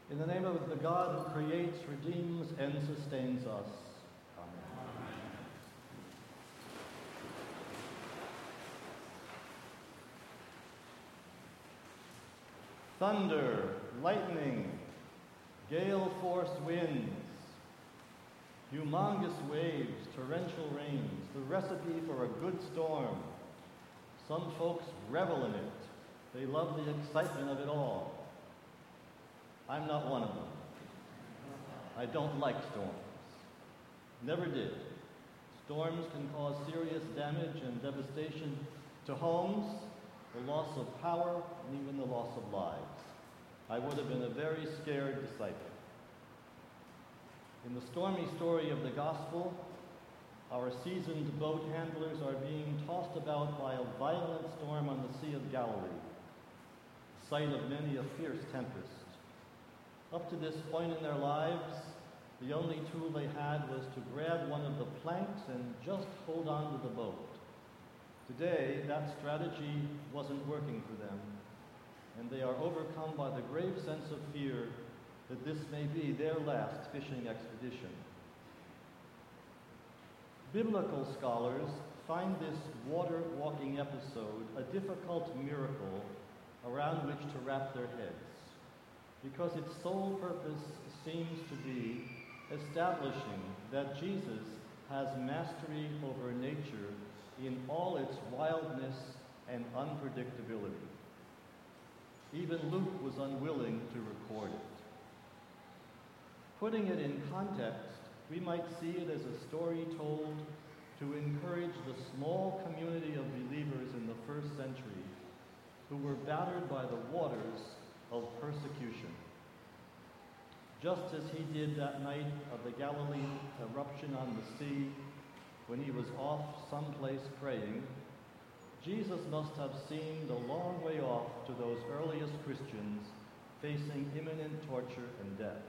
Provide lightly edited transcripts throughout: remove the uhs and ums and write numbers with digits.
In the name of the God who creates, redeems, and sustains us. Amen. Thunder, lightning, gale-force winds, humongous waves, torrential rains, the recipe for a good storm. Some folks revel in it. They love the excitement of it all. I'm not one of them. I don't like storms. Never did. Storms can cause serious damage and devastation to homes, the loss of power, and even the loss of lives. I would have been a very scared disciple. In the stormy story of the gospel, our seasoned boat handlers are being tossed about by a violent storm on the Sea of Galilee, the site of many a fierce tempest. Up to this point in their lives, the only tool they had was to grab one of the planks and just hold on to the boat. Today, that strategy wasn't working for them, and they are overcome by the grave sense of fear that this may be their last fishing expedition. Biblical scholars find this water-walking episode a difficult miracle around which to wrap their heads, because its sole purpose seems to be establishing that Jesus has mastery over nature in all its wildness and unpredictability. Even Luke was unwilling to record it. Putting it in context, we might see it as a story told to encourage the small community of believers in the first century who were battered by the waters of persecution. Just as he did that night of the Galilee eruption on the sea when he was off someplace praying, Jesus must have seemed a long way off to those earliest Christians facing imminent torture and death.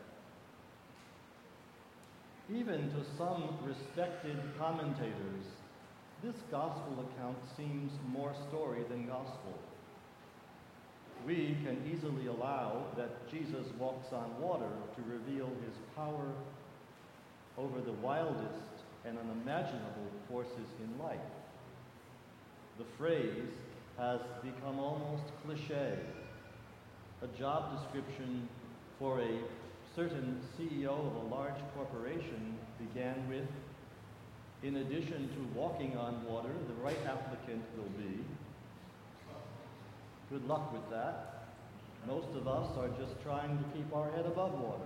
Even to some respected commentators, this gospel account seems more story than gospel. We can easily allow that Jesus walks on water to reveal his power over the wildest and unimaginable forces in life. The phrase has become almost cliché, a job description for a certain CEO of a large corporation began with, in addition to walking on water, the right applicant will be. Good luck with that. Most of us are just trying to keep our head above water.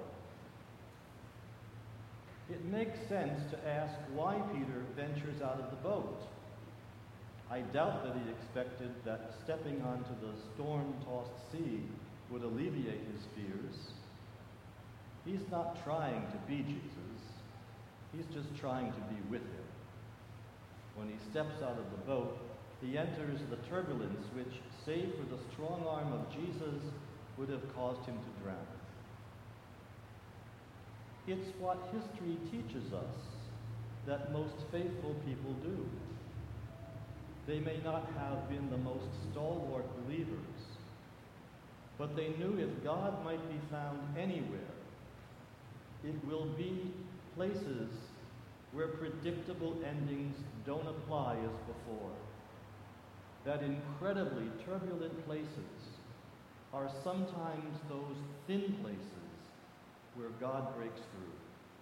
It makes sense to ask why Peter ventures out of the boat. I doubt that he expected that stepping onto the storm-tossed sea would alleviate his fears. He's not trying to be Jesus. He's just trying to be with him. When he steps out of the boat, he enters the turbulence which, save for the strong arm of Jesus, would have caused him to drown. It's what history teaches us that most faithful people do. They may not have been the most stalwart believers, but they knew if God might be found anywhere, it will be places where predictable endings don't apply as before. That incredibly turbulent places are sometimes those thin places where God breaks through.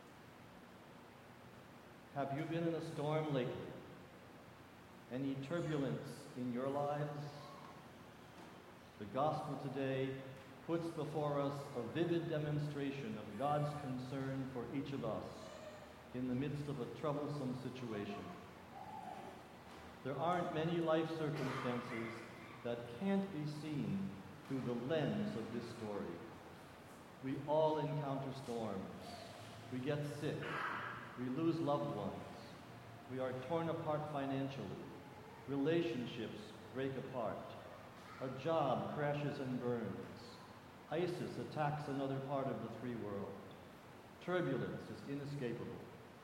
Have you been in a storm lately? Any turbulence in your lives? The gospel today puts before us a vivid demonstration of God's concern for each of us in the midst of a troublesome situation. There aren't many life circumstances that can't be seen through the lens of this story. We all encounter storms. We get sick. We lose loved ones. We are torn apart financially. Relationships break apart. A job crashes and burns. ISIS attacks another part of the free world. Turbulence is inescapable.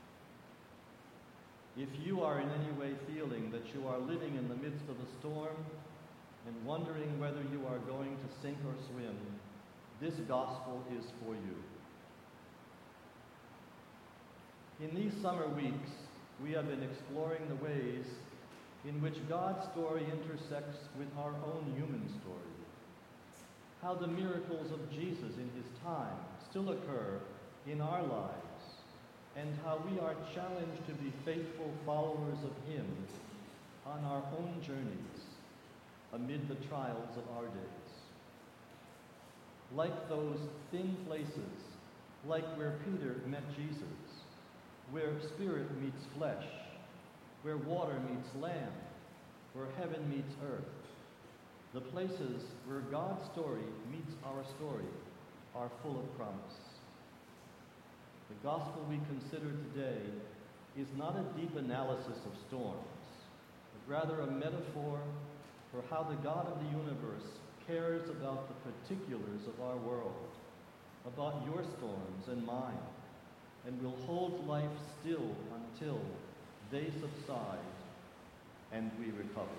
If you are in any way feeling that you are living in the midst of a storm and wondering whether you are going to sink or swim, This gospel is for you. In these summer weeks, we have been exploring the ways in which God's story intersects with our own human story. How the miracles of Jesus in his time still occur in our lives, and how we are challenged to be faithful followers of him on our own journeys amid the trials of our days. Like those thin places, like where Peter met Jesus, where spirit meets flesh, where water meets land, where heaven meets earth, the places where God's story meets our story are full of promise. The gospel we consider today is not a deep analysis of storms, but rather a metaphor for how the God of the universe cares about the particulars of our world, about your storms and mine, and will hold life still until they subside and we recover.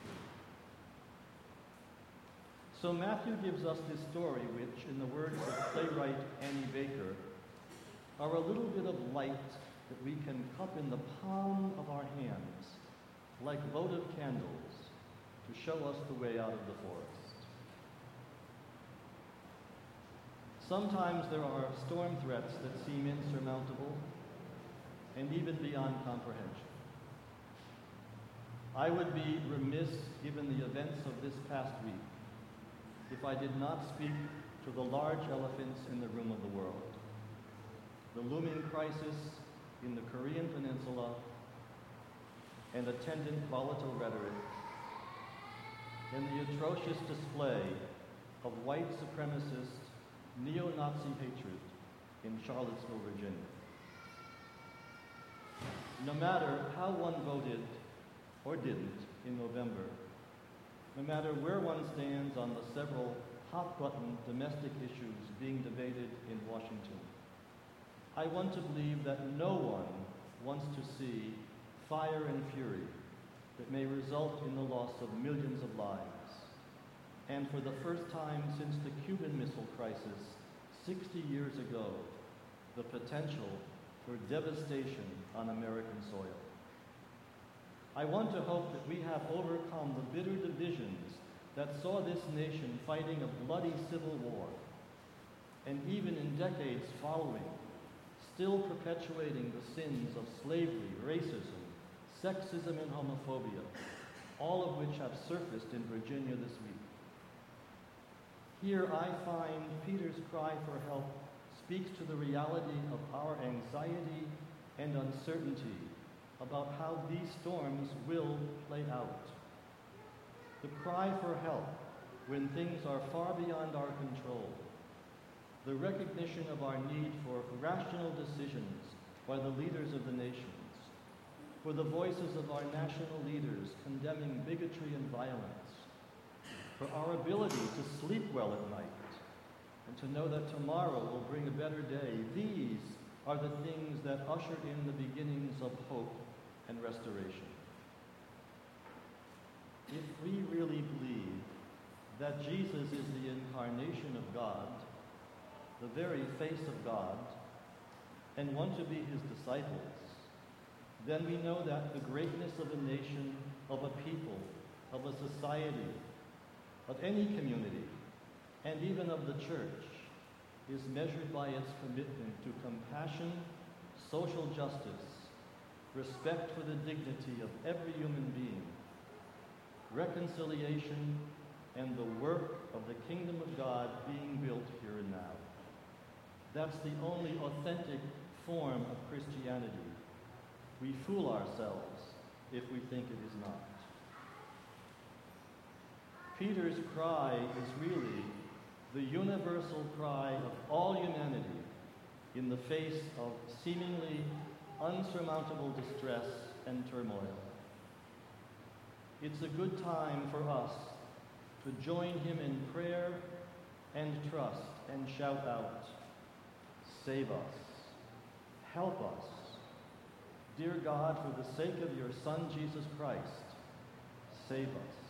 So Matthew gives us this story which, in the words of playwright Annie Baker, are a little bit of light that we can cup in the palm of our hands, like votive candles, to show us the way out of the forest. Sometimes there are storm threats that seem insurmountable and even beyond comprehension. I would be remiss, given the events of this past week, if I did not speak to the large elephants in the room of the world. The looming crisis in the Korean Peninsula and attendant volatile rhetoric, and the atrocious display of white supremacist neo-Nazi hatred in Charlottesville, Virginia. No matter how one voted or didn't in November, no matter where one stands on the several hot-button domestic issues being debated in Washington, I want to believe that no one wants to see fire and fury that may result in the loss of millions of lives. And for the first time since the Cuban Missile Crisis 60 years ago, the potential for devastation on American soil. I want to hope that we have overcome the bitter divisions that saw this nation fighting a bloody civil war, and even in decades following, still perpetuating the sins of slavery, racism, sexism, and homophobia, all of which have surfaced in Virginia this week. Here I find Peter's cry for help speaks to the reality of our anxiety and uncertainty about how these storms will play out. The cry for help when things are far beyond our control. The recognition of our need for rational decisions by the leaders of the nations. For the voices of our national leaders condemning bigotry and violence. For our ability to sleep well at night and to know that tomorrow will bring a better day. These are the things that usher in the beginnings of hope and restoration. If we really believe that Jesus is the incarnation of God, the very face of God, and want to be his disciples, then we know that the greatness of a nation, of a people, of a society, of any community, and even of the church, is measured by its commitment to compassion, social justice, respect for the dignity of every human being, reconciliation, and the work of the kingdom of God being built here and now. That's the only authentic form of Christianity. We fool ourselves if we think it is not. Peter's cry is really the universal cry of all humanity in the face of seemingly unsurmountable distress and turmoil. It's a good time for us to join him in prayer and trust and shout out, "Save us, help us. Dear God, for the sake of your Son, Jesus Christ, save us."